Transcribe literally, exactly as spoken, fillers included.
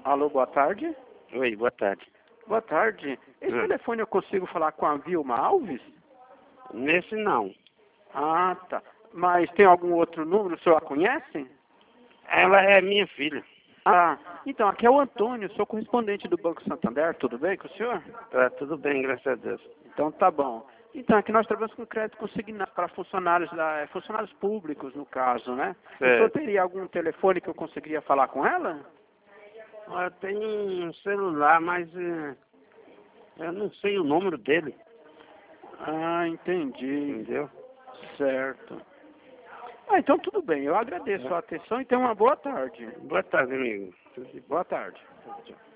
Alô, boa tarde. Oi, boa tarde. Boa tarde. Esse Hum. telefone eu consigo falar com a Vilma Alves? Nesse não. Ah, tá. Mas tem algum outro número? O senhor a conhece? Ela é minha filha. Ah, então, aqui é o Antônio, sou correspondente do Banco Santander, tudo bem com o senhor? Tá tudo bem, graças a Deus. Então tá bom. Então, aqui nós trabalhamos com crédito consignado para funcionários, da, funcionários públicos, no caso, né? O senhor Certo. teria algum telefone que eu conseguiria falar com ela? Eu tenho um celular, mas eh, eu não sei o número dele, Ah, entendi. entendeu? Certo. Ah, então tudo bem. Eu agradeço a atenção e tenha uma boa tarde. Boa tarde, amigo. Boa tarde. Tchau.